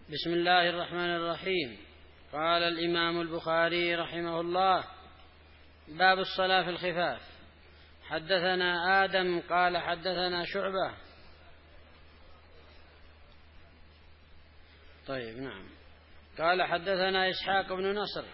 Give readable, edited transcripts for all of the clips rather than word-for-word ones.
بسم الله الرحمن الرحيم. قال الإمام البخاري رحمه الله: باب الصلاة في الخفاف. حدثنا آدم قال حدثنا شعبة. طيب نعم. قال حدثنا إسحاق بن نصر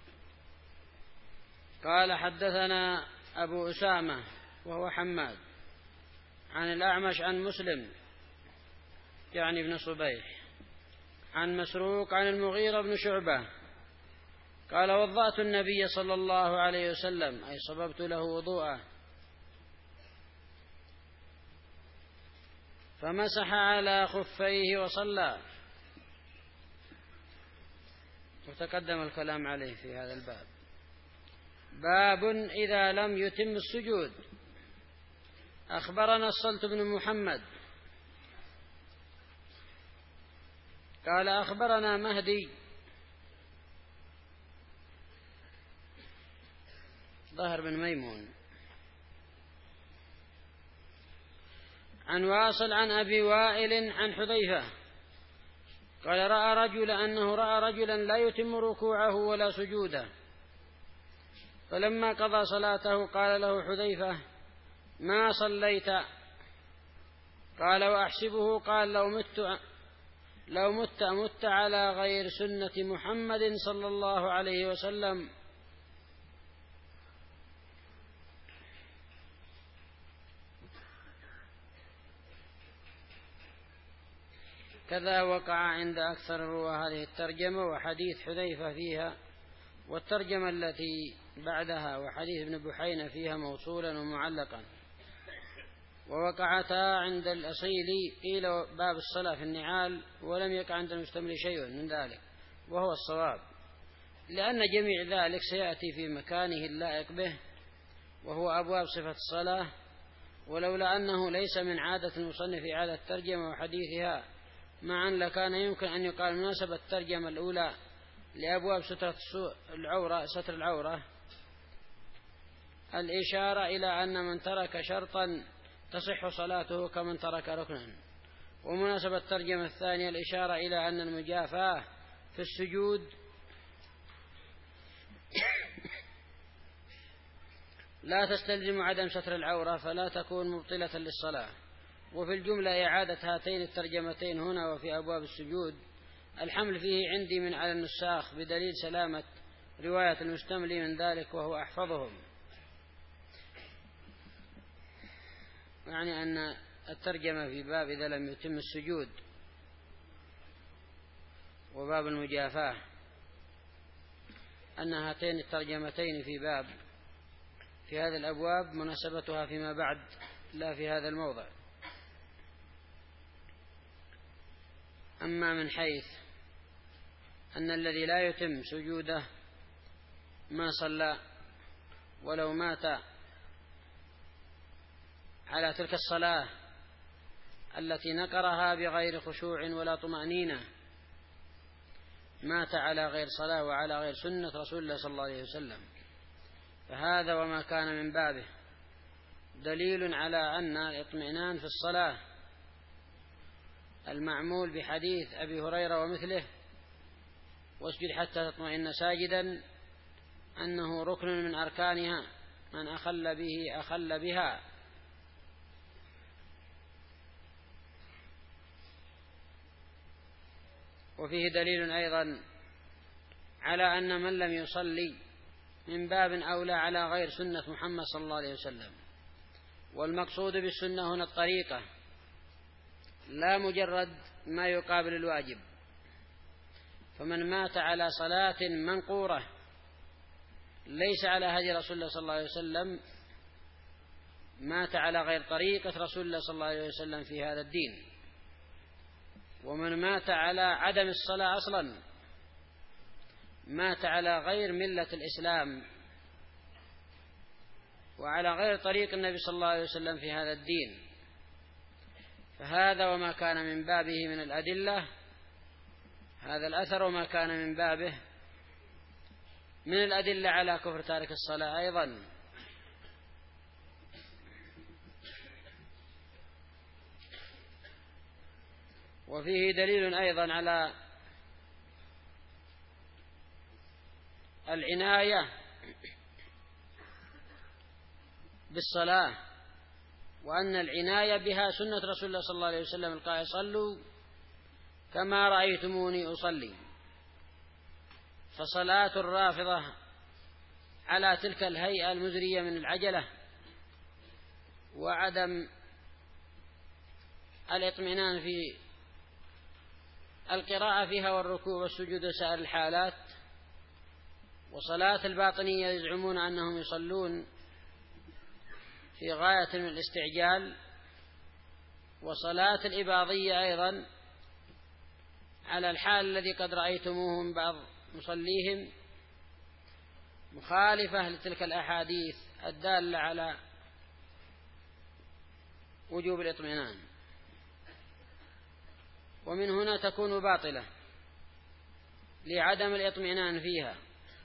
قال حدثنا أبو أسامة وهو حماد عن الأعمش عن مسلم يعني بن صبيح عن مسروق عن المغيرة بن شعبة قال: وضأت النبي صلى الله عليه وسلم، أي صببت له وضوءه، فمسح على خفيه وصلى. وتقدم الكلام عليه في هذا الباب. باب إذا لم يتم السجود. أخبرنا الصلت بن محمد قال أخبرنا مهدي ظهر بن ميمون عن واصل عن أبي وائل عن حذيفة قال: أنه رأى رجلا لا يتم ركوعه ولا سجوده، فلما قضى صلاته قال له حذيفة: ما صليت؟ قال: وأحسبه قال: لو مت على غير سنة محمد صلى الله عليه وسلم. كذا وقع عند أكثر الرواة هذه الترجمة وحديث حذيفة فيها، والترجمة التي بعدها وحديث ابن بحينة فيها موصولا ومعلقا، ووقعتا عند الأصيلي قيل باب الصلاة في النعال، ولم يقع عند المشتمل شيء من ذلك، وهو الصواب، لأن جميع ذلك سيأتي في مكانه اللائق به، وهو أبواب صفة الصلاة. ولولا أنه ليس من عادة المصنف إعادة الترجمة وحديثها معا لكان يمكن أن يقال مناسبة الترجمة الأولى لأبواب ستر العورة الإشارة إلى أن من ترك شرطا تصح صلاته كمن ترك ركنا، ومناسبة الترجمة الثانية الإشارة إلى أن المجافاة في السجود لا تستلزم عدم ستر العورة فلا تكون مبطلة للصلاة. وفي الجملة إعادة هاتين الترجمتين هنا وفي أبواب السجود الحمل فيه عندي من على النساخ بدليل سلامة رواية المشتمل من ذلك وهو أحفظهم، يعني أن الترجمة في باب إذا لم يتم السجود وباب المجافاة أن هاتين الترجمتين في هذه الأبواب مناسبتها فيما بعد لا في هذا الموضع. أما من حيث أن الذي لا يتم سجوده ما صلى ولو مات على تلك الصلاة التي نقرها بغير خشوع ولا طمأنينة، مات على غير صلاة وعلى غير سنة رسول الله صلى الله عليه وسلم، فهذا وما كان من بابه دليل على أن الاطمئنان في الصلاة المعمول بحديث أبي هريرة ومثله واسجد حتى تطمئن ساجدا أنه ركن من أركانها، من أخل به أخل بها. وفيه دليل أيضا على أن من لم يصلي من باب أولى على غير سنة محمد صلى الله عليه وسلم، والمقصود بالسنة هنا الطريقة لا مجرد ما يقابل الواجب. فمن مات على صلاة منقورة ليس على هدي رسول الله صلى الله عليه وسلم مات على غير طريقة رسول الله صلى الله عليه وسلم في هذا الدين. ومن مات على عدم الصلاة أصلا مات على غير ملة الإسلام وعلى غير طريق النبي صلى الله عليه وسلم في هذا الدين. فهذا وما كان من بابه من الأدلة، هذا الأثر وما كان من بابه من الأدلة على كفر تارك الصلاة أيضا. وفيه دليل أيضا على العناية بالصلاة، وأن العناية بها سنة رسول الله صلى الله عليه وسلم القائل: صلوا كما رأيتموني أصلي. فصلاة الرافضة على تلك الهيئة المزرية من العجلة وعدم الاطمئنان في القراءة فيها والركوع والسجود وسائر الحالات، وصلاة الباطنية يزعمون أنهم يصلون في غاية من الاستعجال، وصلاة الإباضية أيضا على الحال الذي قد رأيتموه من بعض مصليهم، مخالفة لتلك الأحاديث الدالة على وجوب الاطمئنان، ومن هنا تكون باطلة لعدم الاطمئنان فيها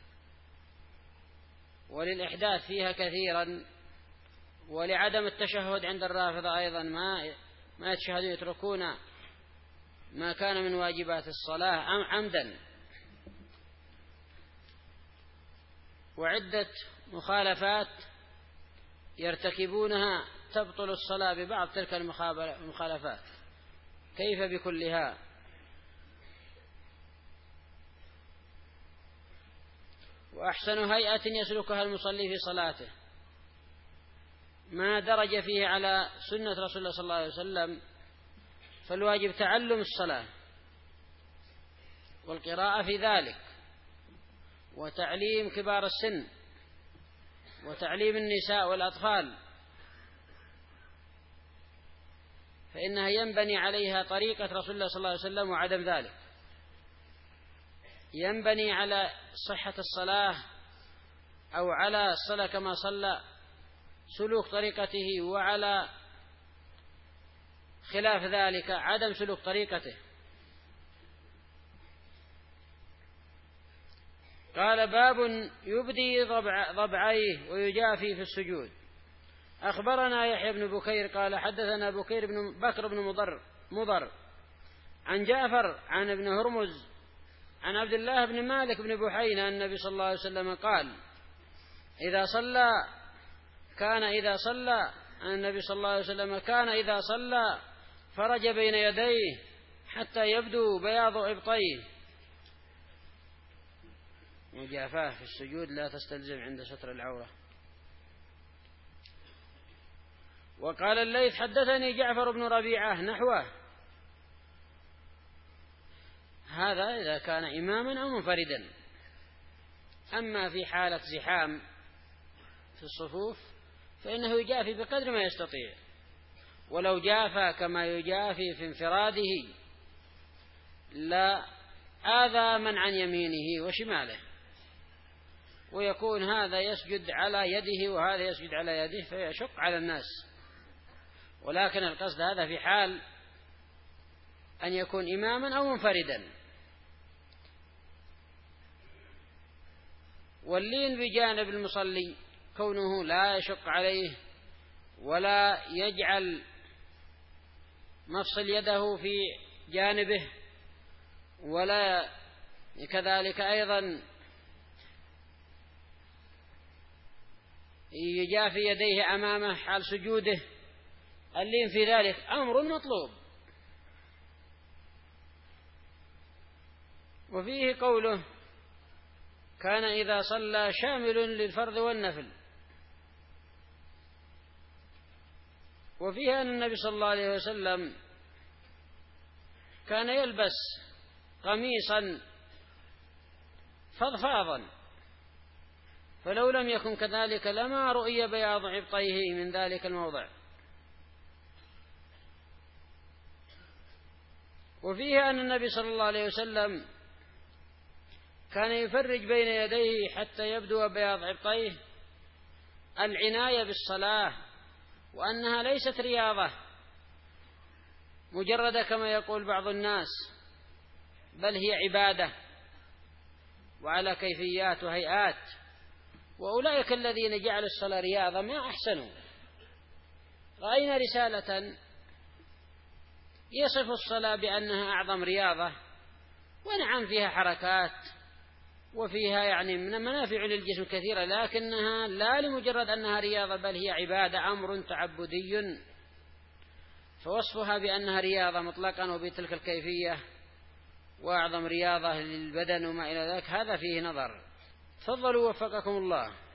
وللإحداث فيها كثيرا، ولعدم التشهد عند الرافضة أيضا ما يتشهدون، يتركون ما كان من واجبات الصلاة عمدا، وعدة مخالفات يرتكبونها تبطل الصلاة ببعض تلك المخالفات، كيف بكلها؟ وأحسن هيئة يسلكها المصلي في صلاته ما درج فيه على سنة رسول الله صلى الله عليه وسلم، فالواجب تعلم الصلاة والقراءة في ذلك، وتعليم كبار السن، وتعليم النساء والأطفال، فإنها ينبني عليها طريقة رسول الله صلى الله عليه وسلم، وعدم ذلك ينبني على صحة الصلاة أو على الصلاة كما صلى سلوك طريقته، وعلى خلاف ذلك عدم سلوك طريقته. قال: باب يبدي ضبعيه ويجافي في السجود. أخبرنا يحيى بن بكير قال: حدثنا بكر بن مضر عن جعفر عن ابن هرمز عن عبد الله بن مالك بن بحينة أن النبي صلى الله عليه وسلم قال: النبي صلى الله عليه وسلم كان إذا صلى فرج بين يديه حتى يبدو بياض إبطيه. مجافاة في السجود لا تستلزم عند ستر العورة. وقال الليث: حدثني جعفر بن ربيعة نحوه. هذا إذا كان إماما أو منفردا. أما في حالة زحام في الصفوف فإنه يجافي بقدر ما يستطيع، ولو جافى كما يجافي في انفراده لا آذى من عن يمينه وشماله، ويكون هذا يسجد على يده وهذا يسجد على يده فيشق على الناس. ولكن القصد هذا في حال أن يكون إماما أو منفردا. واللين بجانب المصلي كونه لا يشق عليه ولا يجعل مفصل يده في جانبه، ولا كذلك أيضا يجافي يديه أمامه حال سجوده. اللين في ذلك أمر مطلوب. وفيه قوله: كان إذا صلى شامل للفرض والنفل. وفيها أن النبي صلى الله عليه وسلم كان يلبس قميصا فضفاضا، فلو لم يكن كذلك لما رؤي بياض عبطيه من ذلك الموضع. وفيها أن النبي صلى الله عليه وسلم كان يفرج بين يديه حتى يبدو بياض عبطيه، العناية بالصلاة، وأنها ليست رياضة مجردة كما يقول بعض الناس، بل هي عبادة وعلى كيفيات وهيئات. وأولئك الذين جعلوا الصلاة رياضة ما أحسنوا. رأينا رسالة يصف الصلاة بأنها أعظم رياضة، ونعم فيها حركات وفيها يعني من المنافع للجسم كثيرة، لكنها لا لمجرد أنها رياضة بل هي عبادة، أمر تعبدي، فوصفها بأنها رياضة مطلقا وبتلك الكيفية وأعظم رياضة للبدن وما إلى ذلك هذا فيه نظر. تفضلوا وفقكم الله.